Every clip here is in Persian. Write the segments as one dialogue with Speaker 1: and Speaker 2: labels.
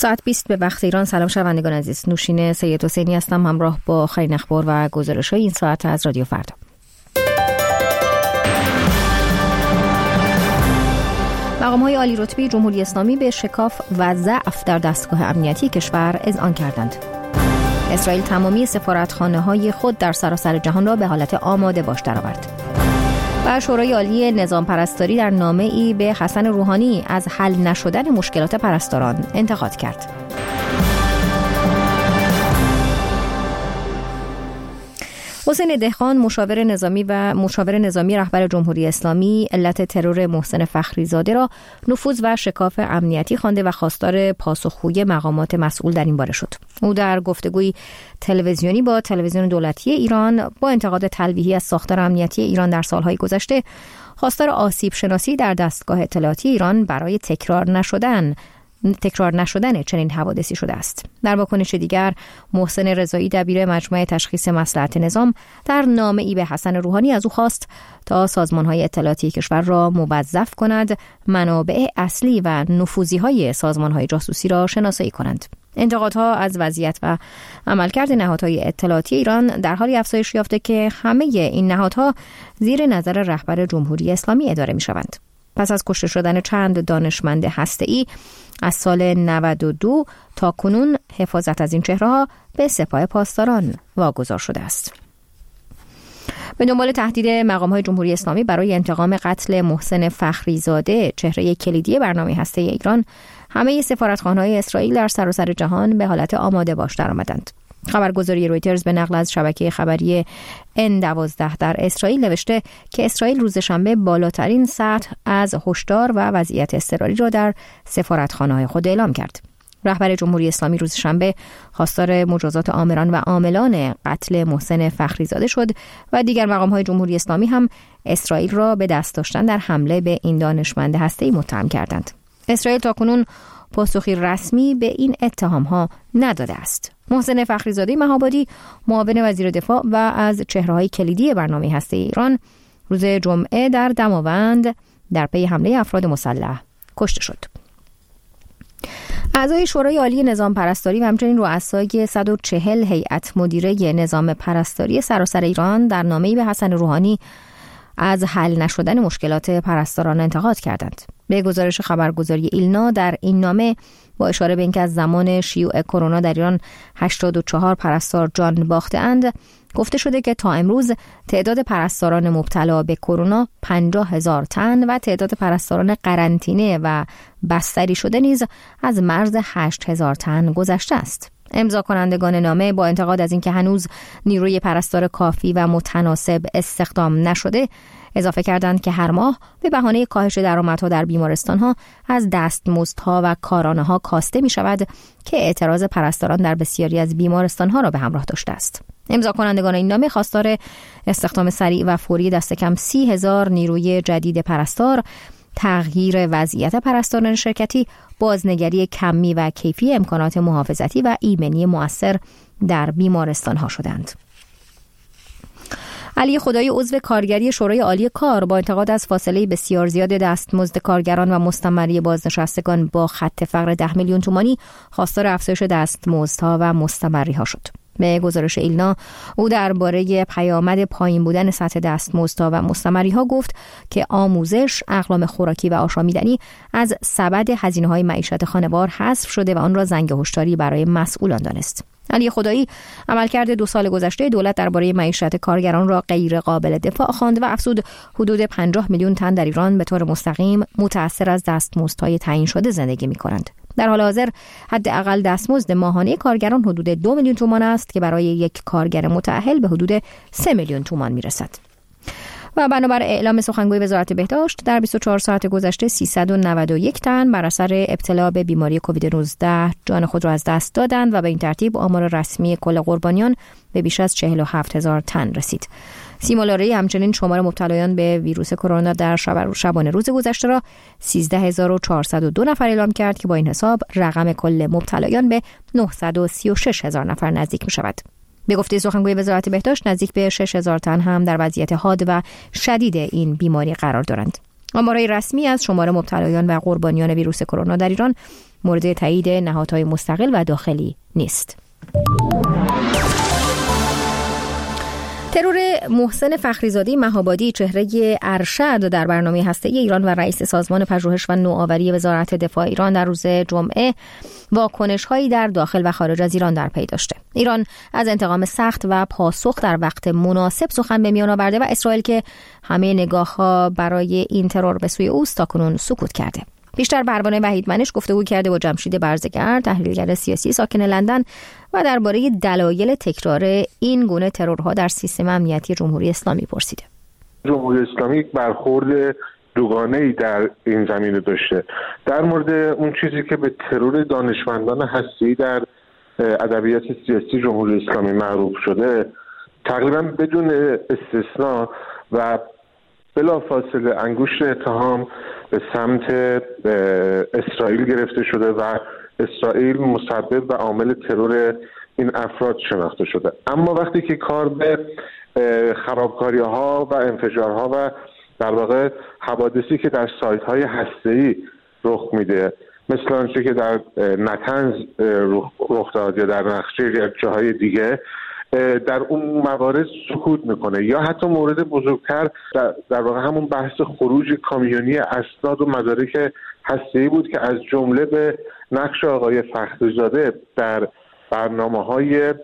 Speaker 1: ساعت 20 به وقت ایران. سلام شنوندگان عزیز، نوشین سید حسینی هستم همراه با آخرین اخبار و گزارش‌های این ساعت از رادیو فردا. مقام‌های عالی رتبه جمهوری اسلامی به شکاف و ضعف در دستگاه امنیتی کشور اذعان کردند. اسرائیل تمامی سفارتخانه‌های خود در سراسر جهان را به حالت آماده باش درآورد. و شورای عالی نظام پرستاری در نامه‌ای به حسن روحانی از حل نشدن مشکلات پرستاران انتقاد کرد. حسین دهقان مشاور نظامی رهبر جمهوری اسلامی علت ترور محسن فخریزاده را نفوذ و شکاف امنیتی خوانده و خواستار پاسخگویی مقامات مسئول در این باره شد. او در گفتگوی تلویزیونی با تلویزیون دولتی ایران با انتقاد تلویحی از ساختار امنیتی ایران در سالهای گذشته خواستار آسیب شناسی در دستگاه اطلاعاتی ایران برای تکرار نشدن چنین حوادثی شده است. در واکنش دیگر محسن رضایی دبیر مجمع تشخیص مصلحت نظام در نامه‌ای به حسن روحانی از او خواست تا سازمان‌های اطلاعاتی کشور را موظف کند منابع اصلی و نفوذی‌های سازمان‌های جاسوسی را شناسایی کنند. انتقادها از وضعیت و عملکرد نهادهای اطلاعاتی ایران در حالی افزایش یافته که همه این نهادها زیر نظر رهبر جمهوری اسلامی اداره می‌شوند. پس از کشته شدن چند دانشمند هسته‌ای از سال 92 تا کنون حفاظت از این چهره‌ها به سپاه پاسداران واگذار شده است. به دنبال تهدید مقام‌های جمهوری اسلامی برای انتقام قتل محسن فخریزاده، چهره کلیدی برنامه هسته‌ای ایران، همه سفارتخانه‌های اسرائیل در سراسر جهان به حالت آماده باش درآمدند. خبرگزاری رویترز به نقل از شبکه خبری N12 در اسرائیل نوشته که اسرائیل روز شنبه بالاترین سطح از هشدار و وضعیت اضطراری را در سفارتخانه‌های خود اعلام کرد. رهبر جمهوری اسلامی روز شنبه خواستار مجازات آمران و عاملان قتل محسن فخریزاده شد و دیگر مقام‌های جمهوری اسلامی هم اسرائیل را به دست داشتن در حمله به این دانشمند هسته‌ای متهم کردند. اسرائیل تاکنون پاسخی رسمی به این اتهام‌ها نداده است. محسن فخریزاده مهابادی، معاون وزیر دفاع و از چهره‌های کلیدی برنامه هسته‌ای ایران، روز جمعه در دماوند در پی حمله افراد مسلح کشته شد. اعضای شورای عالی نظام پرستاری و همچنین رؤسای 140 هیئت مدیره نظام پرستاری سراسر ایران در نامه‌ای به حسن روحانی از حل نشدن مشکلات پرستاران انتقاد کردند. به گزارش خبرگزاری ایلنا در این نامه با اشاره به اینکه از زمان شیوع کرونا در ایران 84 پرستار جان باخته‌اند، گفته شده که تا امروز تعداد پرستاران مبتلا به کرونا 50,000 تن و تعداد پرستاران قرنطینه و بستری شده نیز از مرز 8,000 تن گذشته است. امضا کنندگان نامه با انتقاد از اینکه هنوز نیروی پرستار کافی و متناسب استخدام نشده، اضافه کردند که هر ماه به بهانه کاهش درآمدها در بیمارستان‌ها از دستمزدها و کارانه‌ها کاسته می‌شود که اعتراض پرستاران در بسیاری از بیمارستان‌ها را به همراه داشته است. امضا کنندگان این نامه خواستار استخدام سریع و فوری دست کم 30,000 نیروی جدید پرستار، تغییر وضعیت پرستاران شرکتی، بازنگری کمی و کیفی امکانات محافظتی و ایمنی مؤثر در بیمارستان‌ها شدند. علی خدایی عضو کارگری شورای عالی کار با انتقاد از فاصله بسیار زیاد دستمزد کارگران و مستمری بازنشستگان با خط فقر 10 میلیون تومانی خواستار افزایش دستمزدها و مستمری‌ها شد. به گزارش ایلنا، او درباره پیامد پایین بودن سطح دستمزدها و مستمری‌ها گفت که آموزش، اقلام خوراکی و آشامیدنی از سبد هزینه‌های معیشت خانوار حذف شده و آن را زنگ هشداری برای مسئولان دانست. علی خدایی عملکرد 2 سال گذشته دولت درباره معیشت کارگران را غیر قابل دفاع خواند و افزود حدود 50 میلیون تن در ایران به طور مستقیم متأثر از دستمزدهای تعیین شده زندگی می‌کنند. در حال حاضر حداقل دستمزد ماهانه کارگران حدود 2 میلیون تومان است که برای یک کارگر متأهل به حدود 3 میلیون تومان میرسد. و بنابر اعلام سخنگوی وزارت بهداشت در 24 ساعت گذشته 391 تن بر اثر ابتلا به بیماری کووید 19 جان خود را از دست دادند و به این ترتیب آمار رسمی کل قربانیان به بیش از 47,000 تن رسید. سیمولاری همچنین شمار مبتلایان به ویروس کرونا در شبانه روز گذشته را 13,402 نفر اعلام کرد که با این حساب رقم کل مبتلایان به 936,000 نفر نزدیک می شود. به گفته سخنگوی وزارت بهداشت نزدیک به 6,000 تن هم در وضعیت حاد و شدید این بیماری قرار دارند. آمارهای رسمی از شمار مبتلایان و قربانیان ویروس کرونا در ایران مورد تایید نهادهای مستقل و داخلی نیست. ترور محسن فخریزاده مهابادی، چهره ارشد در برنامه هسته‌ای ایران و رئیس سازمان پژوهش و نوآوری وزارت دفاع ایران، در روز جمعه واکنش‌هایی در داخل و خارج از ایران در پی داشته. ایران از انتقام سخت و پاسخ در وقت مناسب سخن به میان آورده و اسرائیل که همه نگاه‌ها برای این ترور به سوی اوست تاکنون سکوت کرده. بیشتر پروانه وحیدمنش گفتگو کرده با جمشید برزگر، تحلیلگر سیاسی ساکن لندن، و درباره دلایل تکرار این گونه ترورها در سیستم امنیتی جمهوری اسلامی پرسیده.
Speaker 2: جمهوری اسلامی یک برخورد دوگانه‌ای در این زمینه داشته. در مورد اون چیزی که به ترور دانشمندان هسته‌ای در ادبیات سیاسی جمهوری اسلامی معروف شده، تقریبا بدون استثنا و بلافاصله انگشت اتهام به سمت اسرائیل گرفته شده و اسرائیل مسبب و عامل ترور این افراد شناخته شده. اما وقتی که کار به خرابکاری‌ها و انفجارها و در واقع حوادثی که در سایت‌های هسته‌ای رخ میده، مثل آنچه که در نتنز رخ داد یا در نخچه یا جاهای دیگه، در اون موارد سکوت میکنه. یا حتی مورد بزرگتر در واقع همون بحث خروج کامیونی اسناد و مدارک هسته‌ای بود که از جمله به نقش آقای فخریزاده در برنامه‌های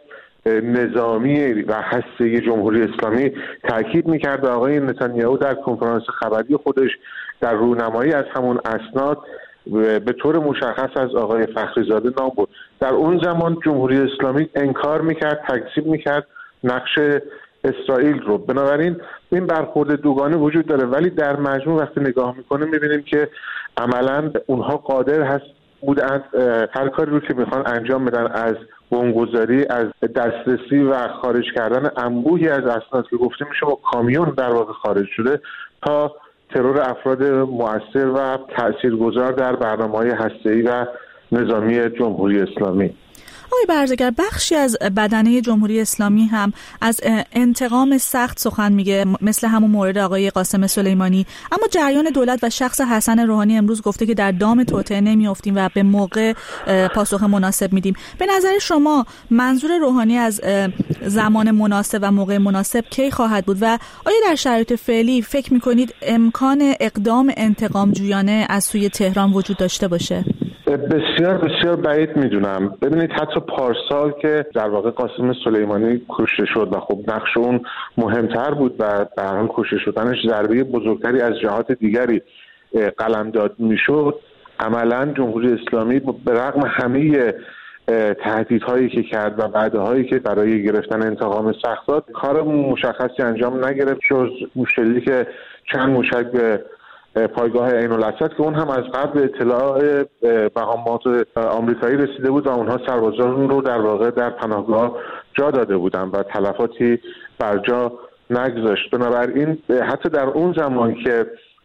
Speaker 2: نظامی و هسته‌ای جمهوری اسلامی تاکید میکرد و آقای نتانیاهو در کنفرانس خبری خودش در رونمایی از همون اسناد به طور مشخص از آقای فخریزاده نام برد. در اون زمان جمهوری اسلامی انکار میکرد، تکذیب میکرد نقش اسرائیل رو. بنابراین این برخورد دوگانه وجود داره، ولی در مجموع وقتی نگاه میکنیم میبینیم که عملاً اونها قادر بودند هر کاری رو که میخوان انجام بدن، از بمبگذاری، از دسترسی و خارج کردن انبوهی از اسناد که گفته میشه با کامیون در واقع خارج شده، تا ترور افراد مؤثر و تاثیرگذار در برنامه‌های هسته‌ای و نظامی جمهوری اسلامی.
Speaker 3: آقای برزگر، بخشی از بدنه جمهوری اسلامی هم از انتقام سخت سخن میگه، مثل همون مورد آقای قاسم سلیمانی، اما جریان دولت و شخص حسن روحانی امروز گفته که در دام توطئه نمیافتیم و به موقع پاسخ مناسب میدیم. به نظر شما منظور روحانی از زمان مناسب و موقع مناسب کی خواهد بود و آیا در شرایط فعلی فکر میکنید امکان اقدام انتقام جویانه از سوی تهران وجود داشته باشه؟
Speaker 2: بسیار بسیار بعید میدونم. ببینید حتی پارسال که در واقع قاسم سلیمانی کشته شد و خب نقش اون مهمتر بود و به هر حال کشته شدنش ضربه بزرگتری از جهات دیگری قلمداد میشد، عملا جمهوری اسلامی به رغم همه تهدیدهایی که کرد و وعده‌هایی که برای گرفتن انتقام سخت داد، کار مشخصی انجام نگرفت جز شلیک که چند موشک به پایگاه عین الاسد که اون هم از قبل اطلاع مقامات آمریکایی رسیده بود و اونها سربازان رو در واقع در پناهگاه جا داده بودن و تلفاتی بر جا نگذاشت. بنابراین حتی در اون زمان که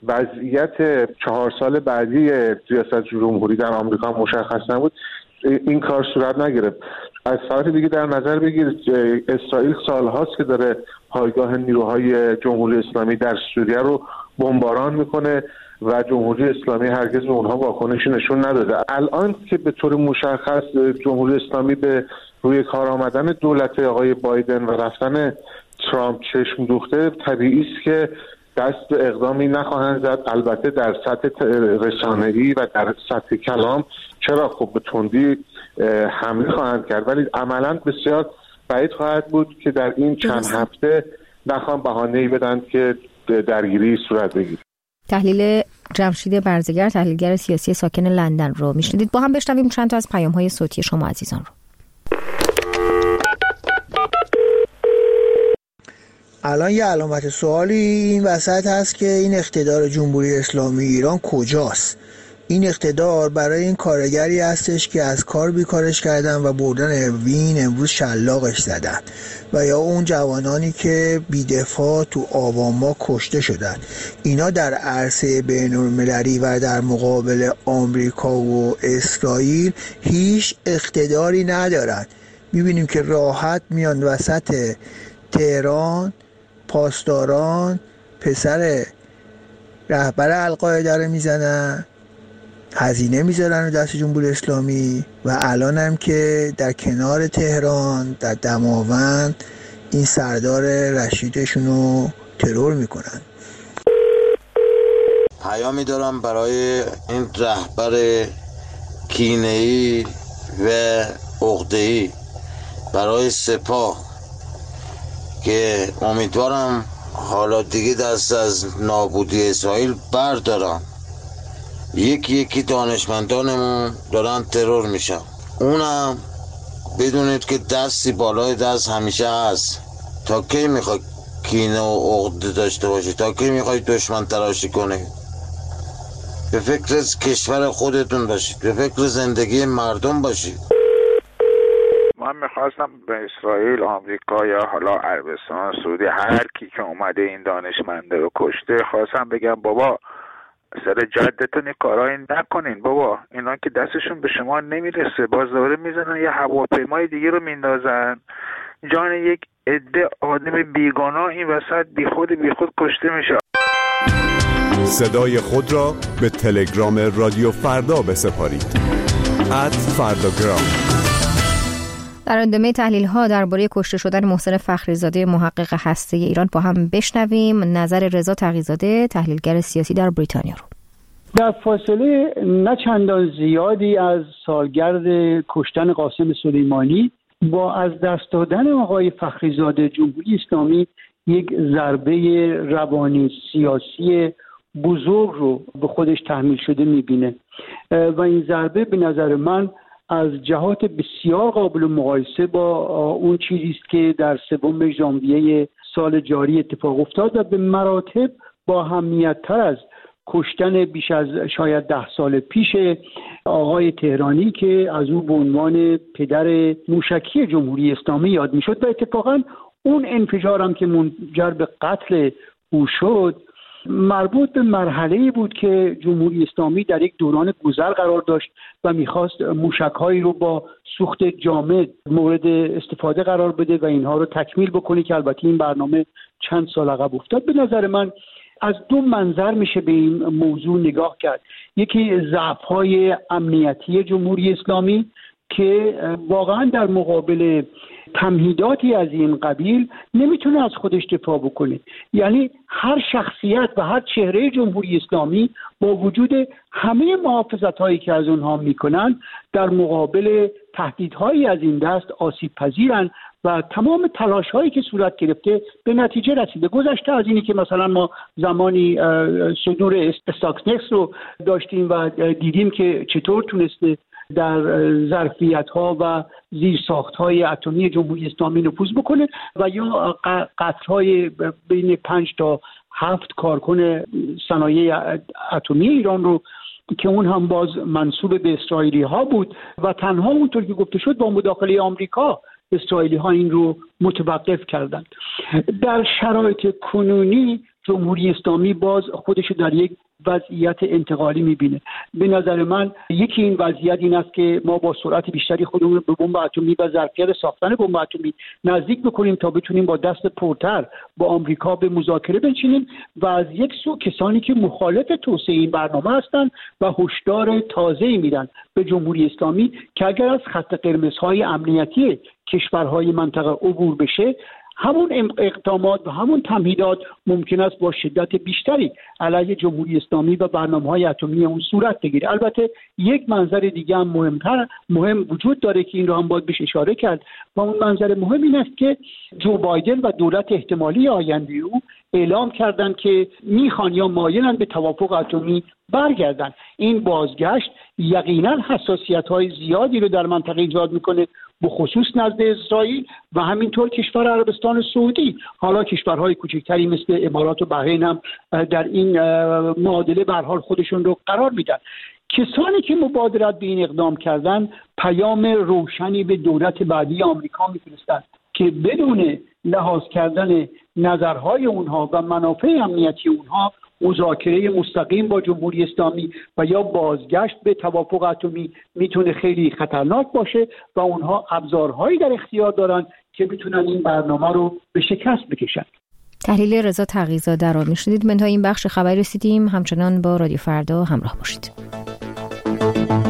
Speaker 2: وضعیت 4 سال بعدی ریاست جمهوری در آمریکا مشخص نبود، این کار صورت نگرفت. از طرف دیگه در نظر بگیرید اسرائیل سالهاست که داره پایگاه نیروهای جمهوری اسلامی در سوریه رو بمباران میکنه و جمهوری اسلامی هرگز به اونها واکنشی نشون نداده. الان که به طور مشخص جمهوری اسلامی به روی کار آمدن دولت آقای بایدن و رفتن ترامپ چشم دوخته، طبیعی است که دست به اقدامی نخواهند زد. البته در سطح رسانه‌ای و در سطح کلام چرا خب به تندی حمله خواهند کرد، ولی عملاً بسیار بعید خواهد بود که در این چند هفته نخوان بهانه‌ای بدن که درگیری صورت بگیره.
Speaker 1: تحلیل جمشید برزگر، تحلیلگر سیاسی ساکن لندن رو میشنیدید. با هم بشنویم چند تا از پیام‌های صوتی شما عزیزان رو.
Speaker 4: الان یه علامت سوالی این وسط هست که این اقتدار جمهوری اسلامی ایران کجاست؟ این اقتدار برای این کارگری هستش که از کار بیکارش کردن و بردن اروین امروز شلاقش زدن، و یا اون جوانانی که بیدفاع تو آواما کشته شدن. اینا در عرصه بین‌المللی و در مقابل آمریکا و اسرائیل هیچ اقتداری ندارن. میبینیم که راحت میان وسط تهران، پاسداران پسر رهبر القاعده رو میزنن هزینه میذارن دست جمهوری اسلامی و الان هم که در کنار تهران در دماوند این سردار رشیدشون رو ترور میکنن.
Speaker 5: پیامی دارم برای این رهبر کینه‌ای و عقده‌ای برای سپاه که امیدوارم حالا دیگه دست از نابودی اسرائیل بردارم. یکی دانشمندانمون دارن ترور میشن. اونم بدونید که دستی بالای دست همیشه هست. تا کی میخوای کینه و عقده داشته باشی؟ تا کی میخوای دشمن تراشی کنی؟ به فکر کشور خودتون باشید، به فکر زندگی مردم باشید.
Speaker 6: من میخواستم به اسرائیل، آمریکا یا حالا عربستان، سعودی، هر کی که اومده این دانشمنده رو کشته، خواستم بگم بابا سر جدتون کارایی نکنین بابا، اینا که دستشون به شما نمیرسه، باز دوباره میزنن یه هواپیمای دیگه رو میندازن جان یک عده آدم بیگناه این وسط بیخود کشته میشه.
Speaker 7: صدای خود را به تلگرام رادیو فردا بسپارید. @فرداگرام.
Speaker 1: در ادامه تحلیل‌ها درباره کشته شدن محسن فخریزاده محقق هسته ایران با هم بشنویم نظر رضا تقی‌زاده تحلیلگر سیاسی در بریتانیا رو.
Speaker 8: در فاصله نه چندان زیادی از سالگرد کشتن قاسم سلیمانی با از دست دادن آقای فخریزاده جمهوری اسلامی یک ضربه روانی سیاسی بزرگ رو به خودش تحمیل شده می‌بینه و این ضربه به نظر من از جهات بسیار قابل مقایسه با اون چیزی است که در 3 ژانویه سال جاری اتفاق افتاد و به مراتب با اهمیت‌تر از کشتن بیش از شاید 10 سال پیش آقای تهرانی که از او به عنوان پدر موشکی جمهوری اسلامی یاد میشد و اتفاقا اون انفجار هم که منجر به قتل او شد مربوط به مرحله‌ای بود که جمهوری اسلامی در یک دوران گذر قرار داشت و می‌خواست موشک‌هایی رو با سوخت جامد مورد استفاده قرار بده و اینها رو تکمیل بکنه که البته این برنامه چند سال عقب افتاد. به نظر من از 2 منظر میشه به این موضوع نگاه کرد. یکی ضعف‌های امنیتی جمهوری اسلامی که واقعا در مقابل تمهیداتی از این قبیل نمیتونه از خودش دفاع بکنه. یعنی هر شخصیت و هر چهره جمهوری اسلامی با وجود همه محافظت‌هایی که از اونها میکنن در مقابل تهدیدهایی از این دست آسیب پذیرن و تمام تلاش‌هایی که صورت گرفته به نتیجه رسیده. گذشته از اینی که مثلا ما زمانی صدور استاکسنکس رو داشتیم و دیدیم که چطور تونسته در ظرفیت‌ها و زیرساخت‌های اتمی جمهوری اسلامی نفوذ بکنه و یا قتل‌های بین 5 تا 7 کارکن صنایع اتمی ایران رو که اون هم باز منسوب به اسرائیلی‌ها بود و تنها اونطور که گفته شد با مداخله آمریکا اسرائیلی‌ها این رو متوقف کردند. در شرایط کنونی جمهوری اسلامی باز خودش در یک وضعیت انتقالی می‌بینه. به نظر من یکی این وضعیت این است که ما با سرعت بیشتری خودمون رو به بمب اتمی و ظرفیت ساختن بمب اتمی نزدیک بکنیم تا بتونیم با دست پرتر با آمریکا به مذاکره بنشینیم و از یک سو کسانی که مخالف توسعه این برنامه هستند و هشدار تازه‌ای میدن به جمهوری اسلامی که اگر از خط قرمزهای امنیتی کشورهای منطقه عبور بشه همون اقدامات و همون تمهیدات ممکن است با شدت بیشتری علیه جمهوری اسلامی و برنامه‌های اتمی اون صورت بگیره. البته یک منظر دیگه هم مهم وجود داره که این رو هم باید بهش اشاره کرد و اون منظر مهم این است که جو بایدن و دولت احتمالی آینده او اعلام کردن که میخوان یا مایلن به توافق اتمی برگردن. این بازگشت یقینا حساسیت‌های زیادی رو در منطقه ایجاد میکنه به خصوص نزد اسرائیل و همینطور کشور عربستان سعودی. حالا کشورهای کوچکتری مثل امارات و بحرین هم در این معادله به هر حال خودشون رو قرار میدن. کسانی که مبادرت به این اقدام کردن پیام روشنی به دولت بعدی آمریکا میفرستند که بدون لحاظ کردن نظرهای اونها و منافع امنیتی اونها مذاکره مستقیم با جمهوری اسلامی و یا بازگشت به توافق اتمی میتونه خیلی خطرناک باشه و اونها ابزارهایی در اختیار دارن که میتونن این برنامه رو به شکست بکشن.
Speaker 1: تحلیل رضا تقی‌زاده رو میشنیدید. منتها این بخش خبری رسیدیم. همچنان با رادیو فردا همراه باشید. شما.